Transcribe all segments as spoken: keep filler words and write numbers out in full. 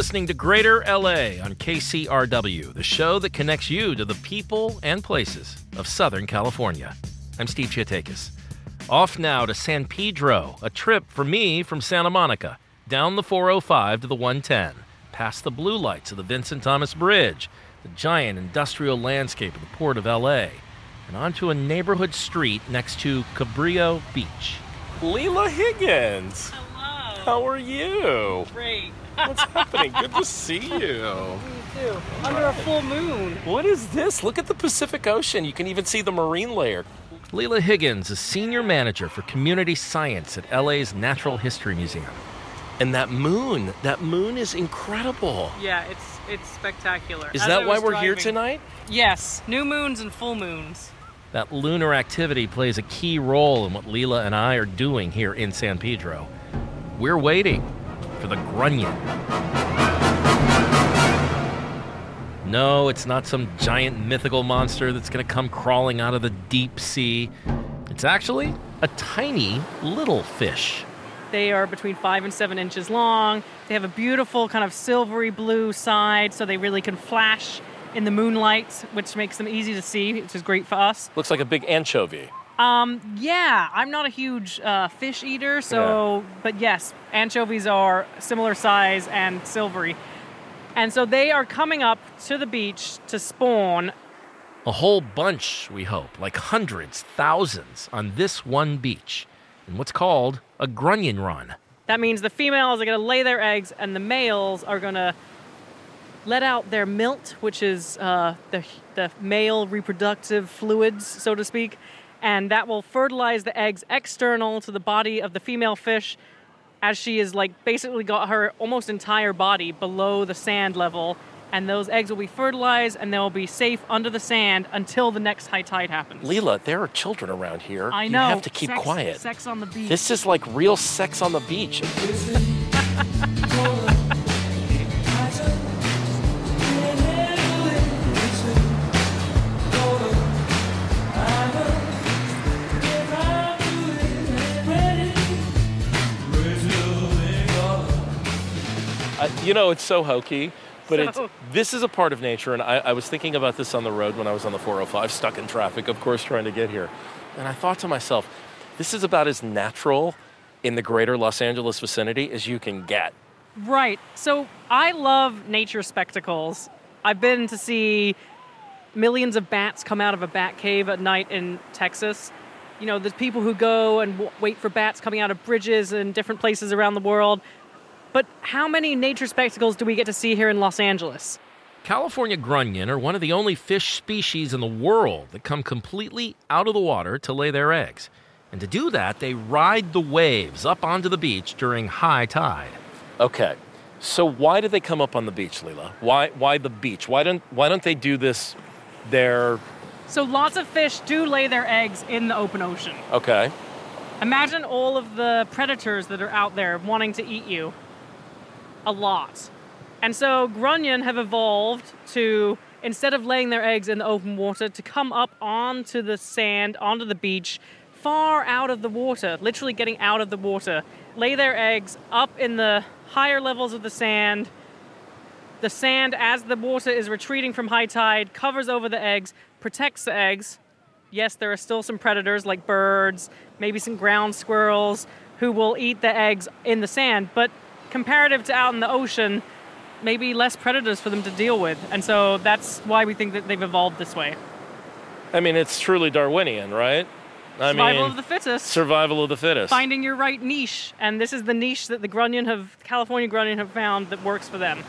listening to Greater L A on K C R W, the show that connects you to the people and places of Southern California. I'm Steve Chiatakis. Off now to San Pedro, a trip for me from Santa Monica, down the four oh five to the one ten, past the blue lights of the Vincent Thomas Bridge, the giant industrial landscape of the Port of L A, and onto a neighborhood street next to Cabrillo Beach. Leela Higgins! Hello. How are you? Great. What's happening? Good to see you. You too. Under a full moon. What is this? Look at the Pacific Ocean. You can even see the marine layer. Leela Higgins is Senior Manager for Community Science at L A's Natural History Museum. And that moon, that moon is incredible. Yeah, it's it's spectacular. Is As that I why was we're here driving- tonight? Yes, new moons and full moons. That lunar activity plays a key role in what Leela and I are doing here in San Pedro. We're waiting for the grunion. No, it's not some giant mythical monster that's going to come crawling out of the deep sea. It's actually a tiny little fish. They are between five and seven inches long. They have a beautiful kind of silvery blue side, so they really can flash in the moonlight, which makes them easy to see, which is great for us. Looks like a big anchovy. Um, yeah, I'm not a huge uh, fish eater, so, Yeah. but yes, anchovies are similar size and silvery. And so they are coming up to the beach to spawn. A whole bunch, we hope, like hundreds, thousands, on this one beach, in what's called a grunion run. That means the females are going to lay their eggs, and the males are going to let out their milt, which is uh, the the male reproductive fluids, so to speak, and that will fertilize the eggs external to the body of the female fish, as she is like basically got her almost entire body below the sand level, and those eggs will be fertilized and they'll be safe under the sand until the next high tide happens. Leela, there are children around here. I know. You have to keep sex, quiet. Sex on the beach. This is like real sex on the beach. Uh, you know, it's so hokey, but So- it's this is a part of nature, and I, I was thinking about this on the road when I was on the four oh five, stuck in traffic, of course, trying to get here. And I thought to myself, this is about as natural in the greater Los Angeles vicinity as you can get. Right. So I love nature spectacles. I've been to see millions of bats come out of a bat cave at night in Texas. You know, there's people who go and w- wait for bats coming out of bridges in different places around the world. But how many nature spectacles do we get to see here in Los Angeles? California grunion are one of the only fish species in the world that come completely out of the water to lay their eggs. And to do that, they ride the waves up onto the beach during high tide. Okay, so why do they come up on the beach, Leela? Why why the beach? Why don't why don't they do this there? So lots of fish do lay their eggs in the open ocean. Okay, Imagine all of the predators that are out there wanting to eat you. A lot. And so grunion have evolved to, instead of laying their eggs in the open water, to come up onto the sand, onto the beach, far out of the water, literally getting out of the water, lay their eggs up in the higher levels of the sand. The sand, as the water is retreating from high tide, covers over the eggs, protects the eggs. Yes, there are still some predators like birds, maybe some ground squirrels, who will eat the eggs in the sand, but comparative to out in the ocean, maybe less predators for them to deal with. And so that's why we think that they've evolved this way. I mean it's truly Darwinian, right? I Survival mean, of the fittest. survival of the fittest. Finding your right niche. And this is the niche that the grunion have, California grunion have found that works for them.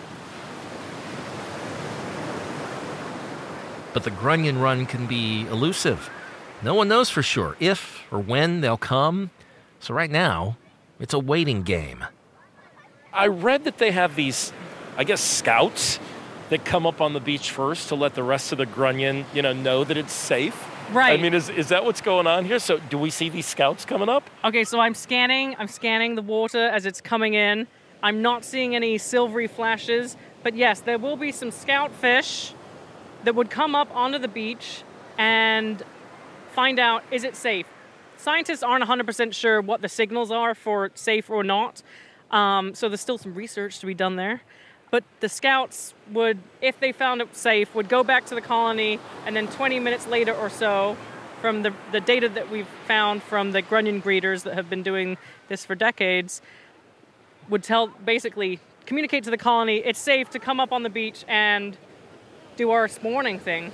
But the grunion run can be elusive. No one knows for sure if or when they'll come. So right now, it's a waiting game. I read that they have these, I guess, scouts that come up on the beach first to let the rest of the grunion, you know, know that it's safe. Right. I mean, is is that what's going on here? So do we see these scouts coming up? Okay, so I'm scanning, I'm scanning the water as it's coming in. I'm not seeing any silvery flashes, but yes, there will be some scout fish that would come up onto the beach and find out, is it safe? Scientists aren't one hundred percent sure what the signals are for safe or not, um, so there's still some research to be done there. But the scouts would, if they found it safe, would go back to the colony, and then twenty minutes later or so, from the, the data that we've found from the grunion greeters that have been doing this for decades, would tell, basically communicate to the colony, it's safe to come up on the beach and do our spawning thing.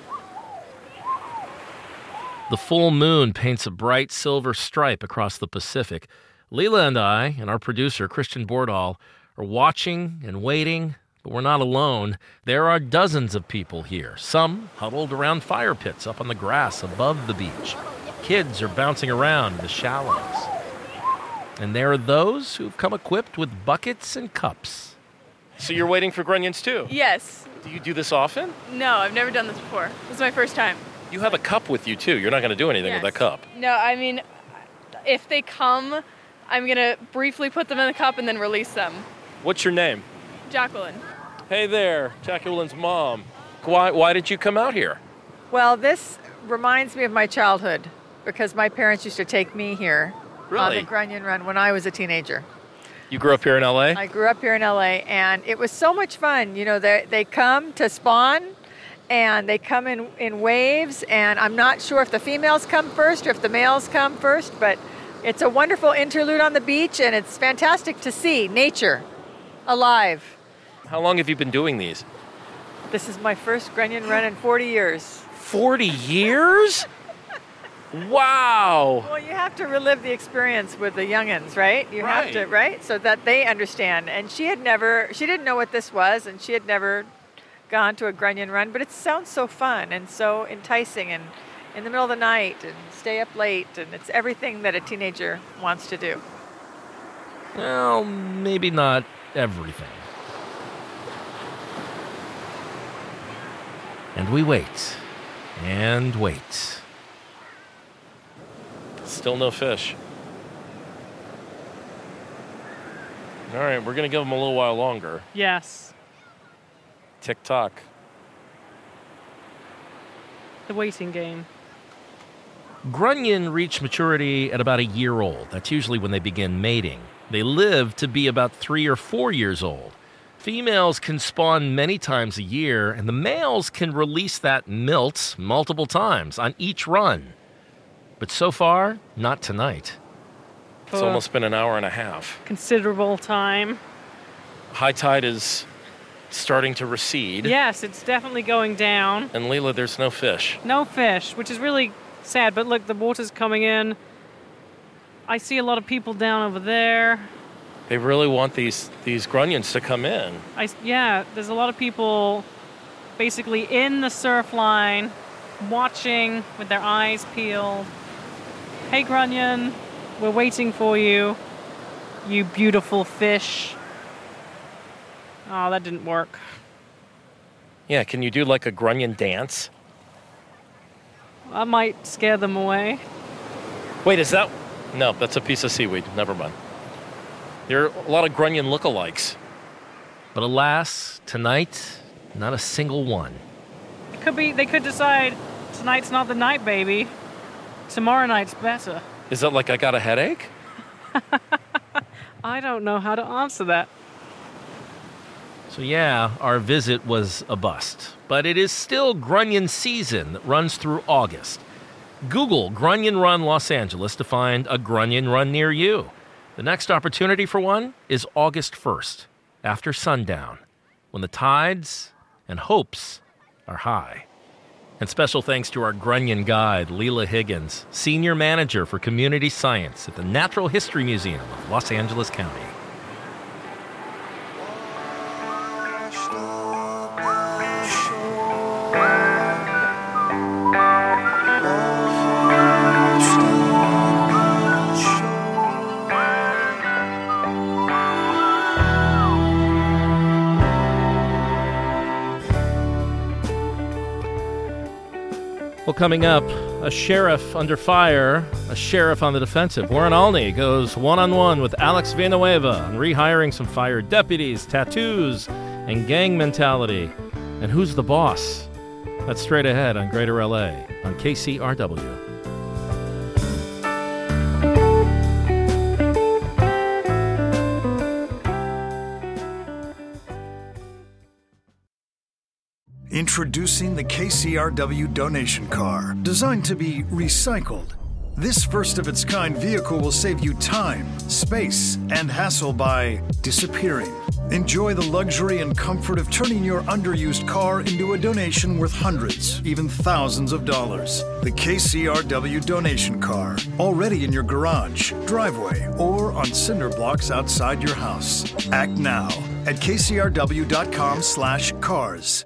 The full moon paints a bright silver stripe across the Pacific. Leela and I, and our producer, Christian Bordahl, are watching and waiting, but we're not alone. There are dozens of people here, some huddled around fire pits up on the grass above the beach. Kids are bouncing around in the shallows. And there are those who've come equipped with buckets and cups. So you're waiting for grunions too? Yes. Do you do this often? No, I've never done this before. This is my first time. You have a cup with you too. You're not going to do anything Yes. with that cup. No, I mean, if they come, I'm going to briefly put them in the cup and then release them. What's your name? Jacqueline. Hey there, Jacqueline's mom. Why, why did you come out here? Well, this reminds me of my childhood because my parents used to take me here on Really? the Grunion Run when I was a teenager. You grew up here in L A? I grew up here in L A, and it was so much fun. You know, they they come to spawn, and they come in, in waves, and I'm not sure if the females come first or if the males come first, but it's a wonderful interlude on the beach, and it's fantastic to see nature alive. How long have you been doing these? This is my first Grunion Run in forty years. forty years? Wow. Well, you have to relive the experience with the youngins, right? You have to, Right. right? So that they understand. And she had never, she didn't know what this was, and she had never gone to a Grunion Run, but it sounds so fun and so enticing, and in the middle of the night, and stay up late, and it's everything that a teenager wants to do. Well, maybe not everything. And we wait, and wait. Still no fish. All right, we're going to give them a little while longer. Yes, Tick tock. the waiting game. Grunion reach maturity at about a year old. That's usually when they begin mating. They live to be about three or four years old. Females can spawn many times a year, and the males can release that milt multiple times on each run. But so far, not tonight. It's For almost been an hour and a half. considerable time. High tide is starting to recede. Yes, it's definitely going down. And Leela, there's no fish. No fish, which is really sad, but look, the water's coming in. I see a lot of people down over there. They really want these, these grunions to come in. I, yeah, there's a lot of people basically in the surf line watching with their eyes peeled. Hey, Grunion, we're waiting for you, you beautiful fish. Oh, that didn't work. Yeah, can you do like a grunion dance? I might scare them away. Wait, is that... No, that's a piece of seaweed. Never mind. There are a lot of grunion lookalikes. But alas, tonight, not a single one. It could be, they could decide tonight's not the night, baby. Tomorrow night's better. Is that like I got a headache? I don't know how to answer that. So yeah, our visit was a bust. But it is still Grunion season that runs through August. Google Grunion Run Los Angeles to find a Grunion Run near you. The next opportunity for one is August first, after sundown, when the tides and hopes are high. And special thanks to our Grunion guide, Leela Higgins, Senior Manager for Community Science at the Natural History Museum of Los Angeles County. Well, coming up, a sheriff under fire, a sheriff on the defensive. Warren Alney goes one-on-one with Alex Villanueva on rehiring some fired deputies, tattoos, and gang mentality. And who's the boss? That's straight ahead on Greater L A on K C R W. Introducing the K C R W donation car, designed to be recycled. This first-of-its-kind vehicle will save you time, space, and hassle by disappearing. Enjoy the luxury and comfort of turning your underused car into a donation worth hundreds, even thousands of dollars. The K C R W donation car, already in your garage, driveway, or on cinder blocks outside your house. Act now at k c r w dot com slash cars.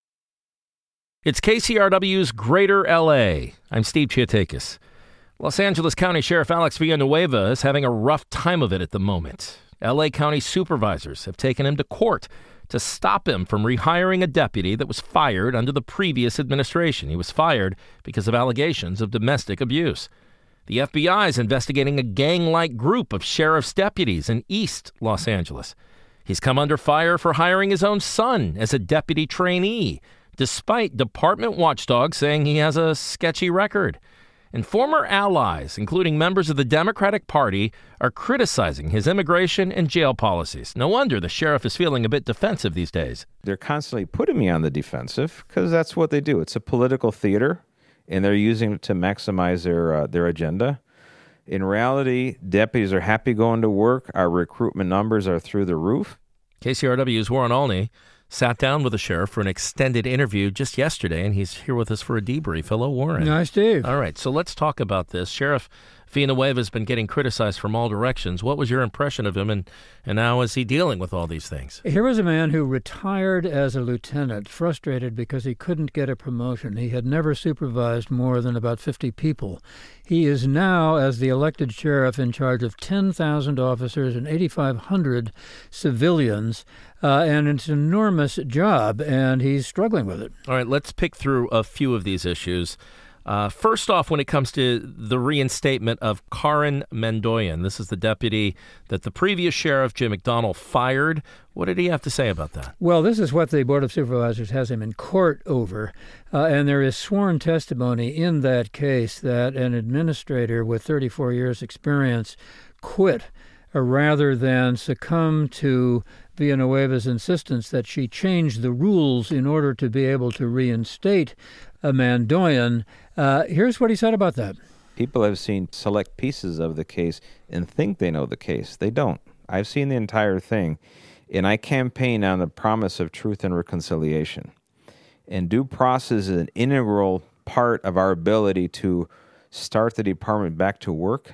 It's K C R W's Greater L A. I'm Steve Chiatakis. Los Angeles County Sheriff Alex Villanueva is having a rough time of it at the moment. L A County supervisors have taken him to court to stop him from rehiring a deputy that was fired under the previous administration. He was fired because of allegations of domestic abuse. The F B I is investigating a gang-like group of sheriff's deputies in East Los Angeles. He's come under fire for hiring his own son as a deputy trainee, despite department watchdogs saying he has a sketchy record. And former allies, including members of the Democratic Party, are criticizing his immigration and jail policies. No wonder the sheriff is feeling a bit defensive these days. They're constantly putting me on the defensive because that's what they do. It's a political theater, and they're using it to maximize their uh, their agenda. In reality, deputies are happy going to work. Our recruitment numbers are through the roof. K C R W's Warren Olney sat down with the sheriff for an extended interview just yesterday, and he's here with us for a debrief. Hello, Warren. Hi, Steve. All right, so let's talk about this. Sheriff Villanueva has been getting criticized from all directions. What was your impression of him, and, and how is he dealing with all these things? Here was a man who retired as a lieutenant, frustrated because he couldn't get a promotion. He had never supervised more than about fifty people. He is now, as the elected sheriff, in charge of ten thousand officers and eighty-five hundred civilians, uh, and it's an enormous job, and he's struggling with it. All right, let's pick through a few of these issues. Uh, first off, when it comes to the reinstatement of Karen Mandoyan, this is the deputy that the previous sheriff, Jim McDonnell, fired. What did he have to say about that? Well, this is what the Board of Supervisors has him in court over, uh, and there is sworn testimony in that case that an administrator with thirty-four years' experience quit uh, rather than succumb to Villanueva's insistence that she change the rules in order to be able to reinstate a Mandoyan. Uh, here's what he said about that. People have seen select pieces of the case and think they know the case. They don't. I've seen the entire thing, and I campaign on the promise of truth and reconciliation. And due process is an integral part of our ability to start the department back to work.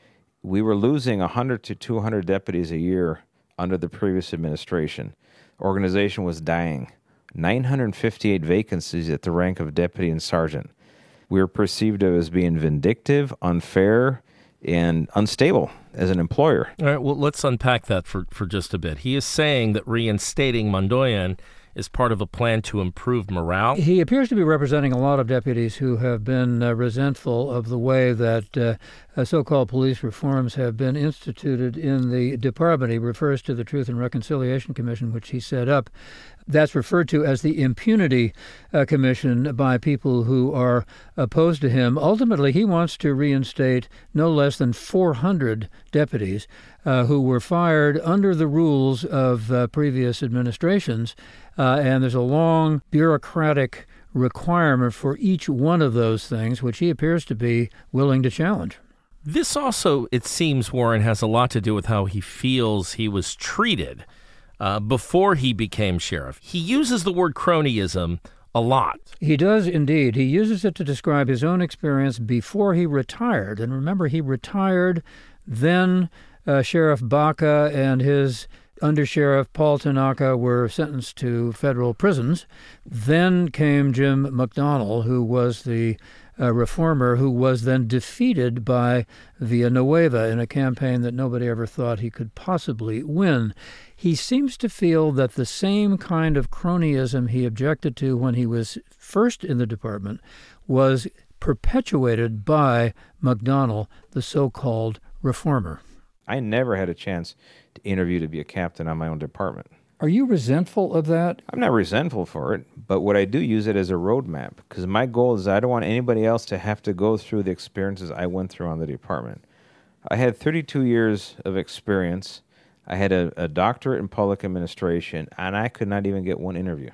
We were losing one hundred to two hundred deputies a year under the previous administration. Organization was dying. nine hundred fifty-eight vacancies at the rank of deputy and sergeant. We were perceived as being vindictive, unfair, and unstable as an employer. All right, well, let's unpack that for, for just a bit. He is saying that reinstating Mandoyan is part of a plan to improve morale. He appears to be representing a lot of deputies who have been uh, resentful of the way that uh, uh, so-called police reforms have been instituted in the department. He refers to the Truth and Reconciliation Commission, which he set up. That's referred to as the Impunity uh, Commission by people who are opposed to him. Ultimately, he wants to reinstate no less than four hundred deputies uh, who were fired under the rules of uh, previous administrations. Uh, and there's a long bureaucratic requirement for each one of those things, which he appears to be willing to challenge. This also, it seems, Warren, has a lot to do with how he feels he was treated uh, before he became sheriff. He uses the word cronyism a lot. He does indeed. He uses it to describe his own experience before he retired. And remember, he retired, then uh, Sheriff Baca and his Undersheriff Paul Tanaka were sentenced to federal prisons. Then came Jim McDonnell, who was the uh, reformer, who was then defeated by Villanueva in a campaign that nobody ever thought he could possibly win. He seems to feel that the same kind of cronyism he objected to when he was first in the department was perpetuated by McDonnell, the so-called reformer. I never had a chance to interview to be a captain on my own department. Are you resentful of that? I'm not resentful for it, but what I do use it as a roadmap, because my goal is I don't want anybody else to have to go through the experiences I went through on the department. I had thirty-two years of experience. I had a, a doctorate in public administration, and I could not even get one interview.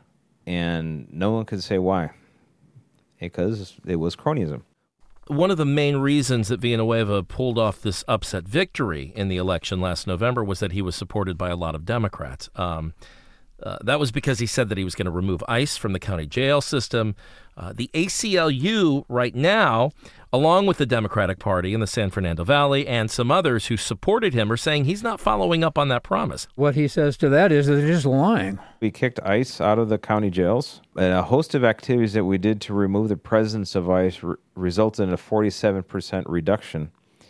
and no one could say why, because it was cronyism. One of the main reasons that Villanueva pulled off this upset victory in the election last November was that he was supported by a lot of Democrats. Um, uh, that was because he said that he was going to remove ICE from the county jail system. Uh, the A C L U right now, along with the Democratic Party in the San Fernando Valley and some others who supported him, are saying he's not following up on that promise. What he says to that is that they're just lying. We kicked ICE out of the county jails, and a host of activities that we did to remove the presence of ICE re- resulted in a forty-seven percent reduction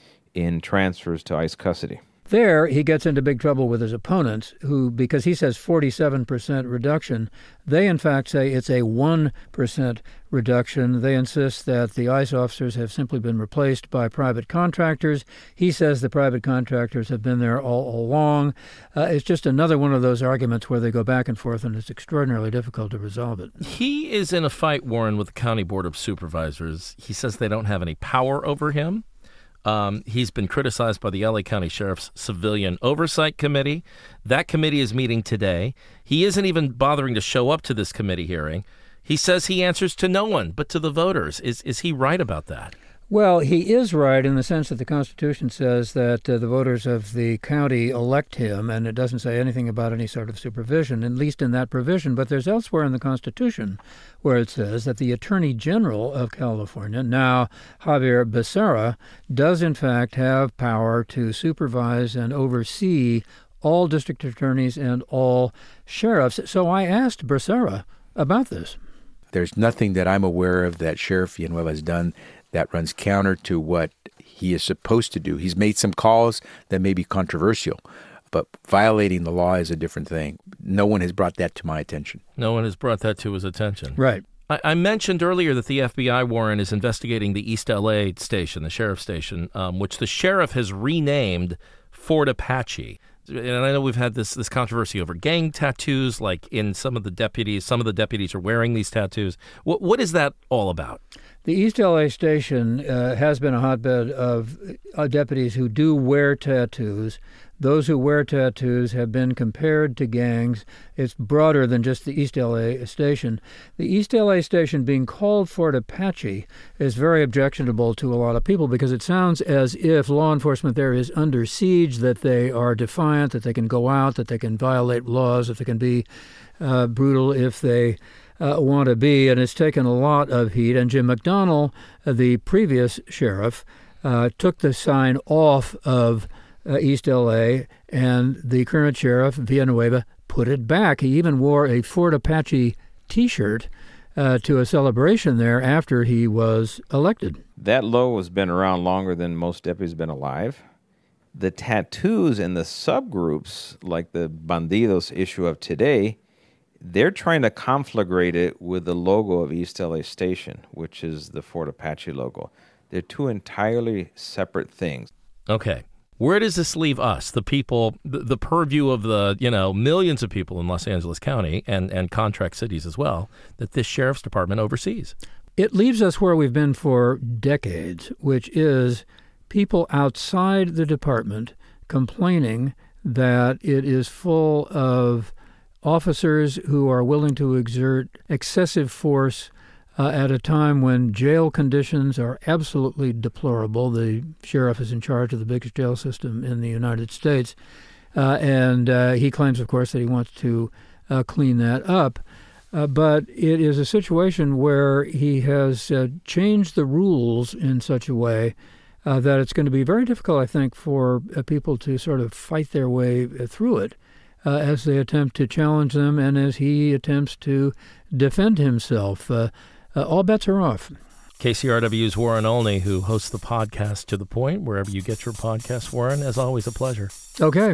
in transfers to ICE custody. There, he gets into big trouble with his opponents, who, because he says forty-seven percent reduction, they in fact say it's a one percent reduction. They insist that the ICE officers have simply been replaced by private contractors. He says the private contractors have been there all along. Uh, it's just another one of those arguments where they go back and forth, and it's extraordinarily difficult to resolve it. He is in a fight, Warren, with the County Board of Supervisors. He says they don't have any power over him. Um, he's been criticized by the L A County Sheriff's Civilian Oversight Committee. That committee is meeting today. He isn't even bothering to show up to this committee hearing. He says he answers to no one but to the voters. Is is he right about that? Well, he is right in the sense that the Constitution says that uh, the voters of the county elect him, and it doesn't say anything about any sort of supervision, at least in that provision. But there's elsewhere in the Constitution where it says that the Attorney General of California, now Xavier Becerra, does in fact have power to supervise and oversee all district attorneys and all sheriffs. So I asked Becerra about this. There's nothing that I'm aware of that Sheriff Villanueva has done that runs counter to what he is supposed to do. He's made some calls that may be controversial, but violating the law is a different thing. No one has brought that to my attention. No one has brought that to his attention. Right. I, I mentioned earlier that the F B I, Warren, is investigating the East L A station, the sheriff's station, um, which the sheriff has renamed Fort Apache. And I know we've had this this controversy over gang tattoos, like in some of the deputies. Some of the deputies are wearing these tattoos. What What is that all about? The East L A station uh, has been a hotbed of uh, deputies who do wear tattoos. Those who wear tattoos have been compared to gangs. It's broader than just the East L A station. The East L A station being called Fort Apache is very objectionable to a lot of people because it sounds as if law enforcement there is under siege, that they are defiant, that they can go out, that they can violate laws, that they can be uh, brutal if they Uh, want to be, and it's taken a lot of heat. And Jim McDonnell, uh, the previous sheriff, uh, took the sign off of uh, East L A, and the current sheriff, Villanueva, put it back. He even wore a Fort Apache T-shirt uh, to a celebration there after he was elected. That logo has been around longer than most deputies have been alive. The tattoos and the subgroups, like the Bandidos issue of today, they're trying to conflagrate it with the logo of East L A Station, which is the Fort Apache logo. They're two entirely separate things. Okay. Where does this leave us, the people, the, the purview of the, you know, millions of people in Los Angeles County and, and contract cities as well, that this sheriff's department oversees? It leaves us where we've been for decades, which is people outside the department complaining that it is full of officers who are willing to exert excessive force uh, at a time when jail conditions are absolutely deplorable. The sheriff is in charge of the biggest jail system in the United States, uh, and uh, he claims, of course, that he wants to uh, clean that up. Uh, but it is a situation where he has uh, changed the rules in such a way uh, that it's going to be very difficult, I think, for uh, people to sort of fight their way through it. Uh, as they attempt to challenge them and as he attempts to defend himself. Uh, uh, all bets are off. K C R W's Warren Olney, who hosts the podcast To The Point, wherever you get your podcasts, Warren, as always, a pleasure. Okay.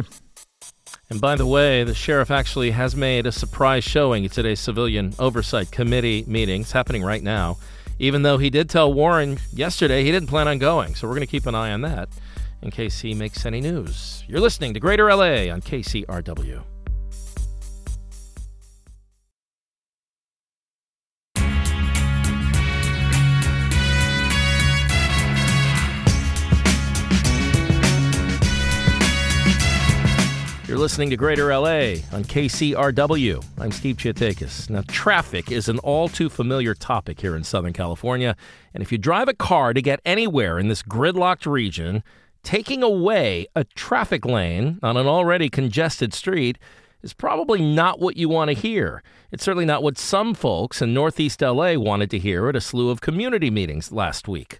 And by the way, the sheriff actually has made a surprise showing at today's Civilian Oversight Committee meeting. It's happening right now, even though he did tell Warren yesterday he didn't plan on going. So we're going to keep an eye on that in case he makes any news. You're listening to Greater L A on K C R W. You're listening to Greater L A on K C R W. I'm Steve Chiatakis. Now, traffic is an all too familiar topic here in Southern California. And if you drive a car to get anywhere in this gridlocked region, taking away a traffic lane on an already congested street is probably not what you want to hear. It's certainly not what some folks in Northeast L A wanted to hear at a slew of community meetings last week.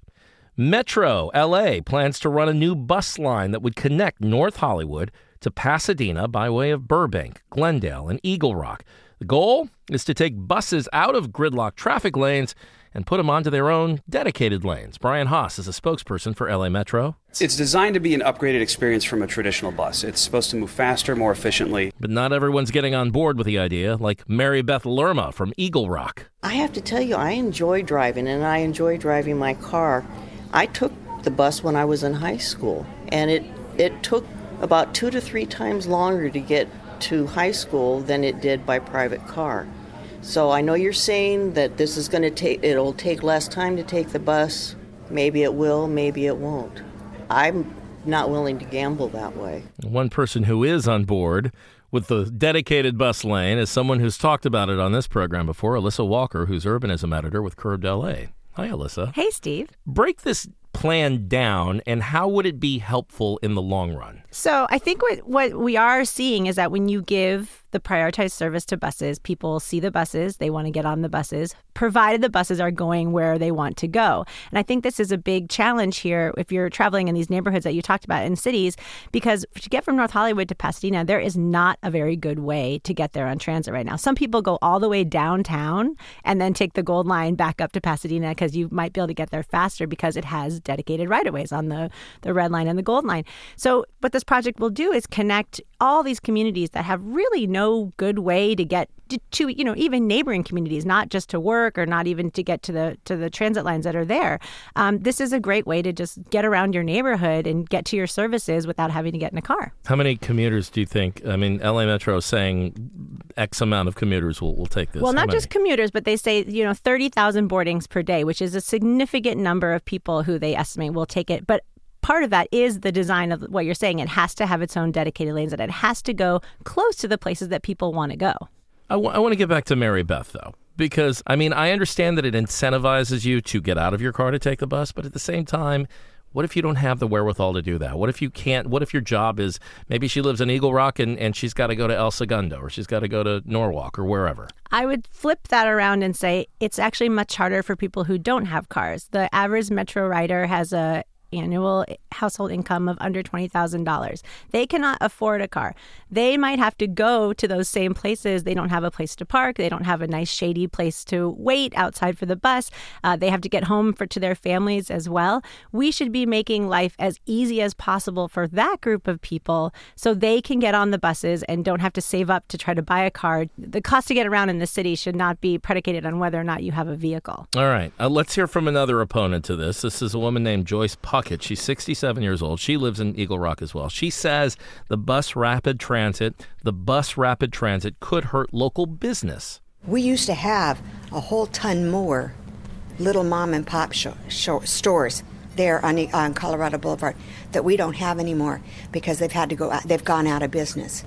Metro L A plans to run a new bus line that would connect North Hollywood to Pasadena by way of Burbank, Glendale, and Eagle Rock. The goal is to take buses out of gridlocked traffic lanes and put them onto their own dedicated lanes. Brian Haas is a spokesperson for L A Metro. It's designed to be an upgraded experience from a traditional bus. It's supposed to move faster, more efficiently. But not everyone's getting on board with the idea, like Mary Beth Lerma from Eagle Rock. I have to tell you, I enjoy driving, and I enjoy driving my car. I took the bus when I was in high school, and it, it took about two to three times longer to get to high school than it did by private car. So I know you're saying that this is going to take, it'll take less time to take the bus. Maybe it will, maybe it won't. I'm not willing to gamble that way. One person who is on board with the dedicated bus lane is someone who's talked about it on this program before, Alyssa Walker, who's urbanism editor with Curbed L A. Hi, Alyssa. Hey, Steve. Break this plan down, and how would it be helpful in the long run? So I think what, what we are seeing is that when you give the prioritized service to buses, people see the buses, they want to get on the buses, provided the buses are going where they want to go. And I think this is a big challenge here if you're traveling in these neighborhoods that you talked about in cities, because to get from North Hollywood to Pasadena, there is not a very good way to get there on transit right now. Some people go all the way downtown and then take the Gold Line back up to Pasadena because you might be able to get there faster because it has dedicated right-of-ways on the, the Red Line and the Gold Line. So what this project will do is connect all these communities that have really no good way to get to, to, you know, even neighboring communities, not just to work or not even to get to the to the transit lines that are there. Um, this is a great way to just get around your neighborhood and get to your services without having to get in a car. How many commuters do you think? I mean, L A Metro is saying X amount of commuters will, will take this. Well, How not many? just commuters, but they say, you know, thirty thousand boardings per day, which is a significant number of people who they estimate will take it. But part of that is the design of what you're saying. It has to have its own dedicated lanes, and it has to go close to the places that people want to go. I, w- I want to get back to Mary Beth, though, because, I mean, I understand that it incentivizes you to get out of your car to take the bus, but at the same time, what if you don't have the wherewithal to do that? What if you can't? What if your job is, maybe she lives in Eagle Rock and, and she's got to go to El Segundo, or she's got to go to Norwalk or wherever? I would flip that around and say it's actually much harder for people who don't have cars. The average Metro rider has a annual household income of under twenty thousand dollars. They cannot afford a car. They might have to go to those same places. They don't have a place to park. They don't have a nice shady place to wait outside for the bus. Uh, they have to get home for to their families as well. We should be making life as easy as possible for that group of people so they can get on the buses and don't have to save up to try to buy a car. The cost to get around in the city should not be predicated on whether or not you have a vehicle. All right. Uh, let's hear from another opponent to this. This is a woman named Joyce Puckett. She's sixty-seven years old. She lives in Eagle Rock as well. She says the bus rapid transit, the bus rapid transit could hurt local business. We used to have a whole ton more little mom and pop sh- sh- stores there on, on Colorado Boulevard that we don't have anymore because they've had to go out, they've gone out of business.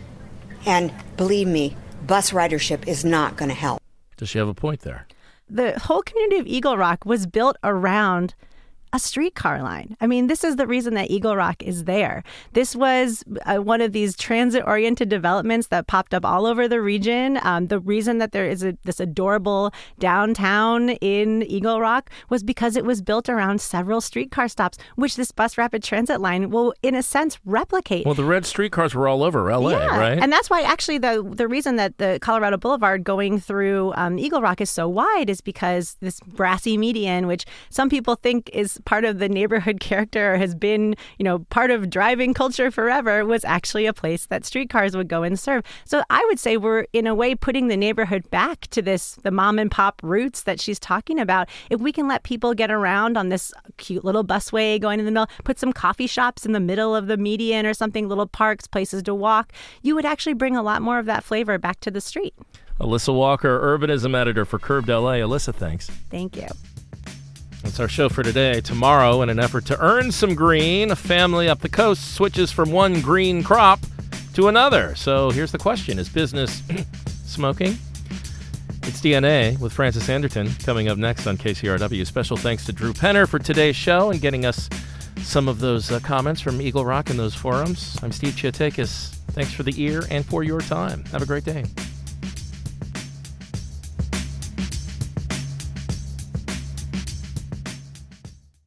And believe me, bus ridership is not going to help. Does she have a point there? The whole community of Eagle Rock was built around a streetcar line. I mean, this is the reason that Eagle Rock is there. This was uh, one of these transit-oriented developments that popped up all over the region. Um, the reason that there is a, this adorable downtown in Eagle Rock was because it was built around several streetcar stops, which this bus rapid transit line will, in a sense, replicate. Well, the red streetcars were all over L A, yeah. right? And that's why actually the the reason that the Colorado Boulevard going through um, Eagle Rock is so wide is because this grassy median, which some people think is part of the neighborhood character or has been, you know, part of driving culture forever, was actually a place that streetcars would go and serve. So I would say we're in a way putting the neighborhood back to this, the mom and pop roots that she's talking about. If we can let people get around on this cute little busway going in the middle, put some coffee shops in the middle of the median or something, little parks, places to walk, you would actually bring a lot more of that flavor back to the street. Alyssa Walker, urbanism editor for Curbed L A. Alyssa, thanks. Thank you. That's our show for today. Tomorrow, in an effort to earn some green, a family up the coast switches from one green crop to another. So here's the question. Is business smoking? It's D N A with Francis Anderton coming up next on K C R W. Special thanks to Drew Penner for today's show and getting us some of those uh, comments from Eagle Rock in those forums. I'm Steve Chiatakis. Thanks for the ear and for your time. Have a great day.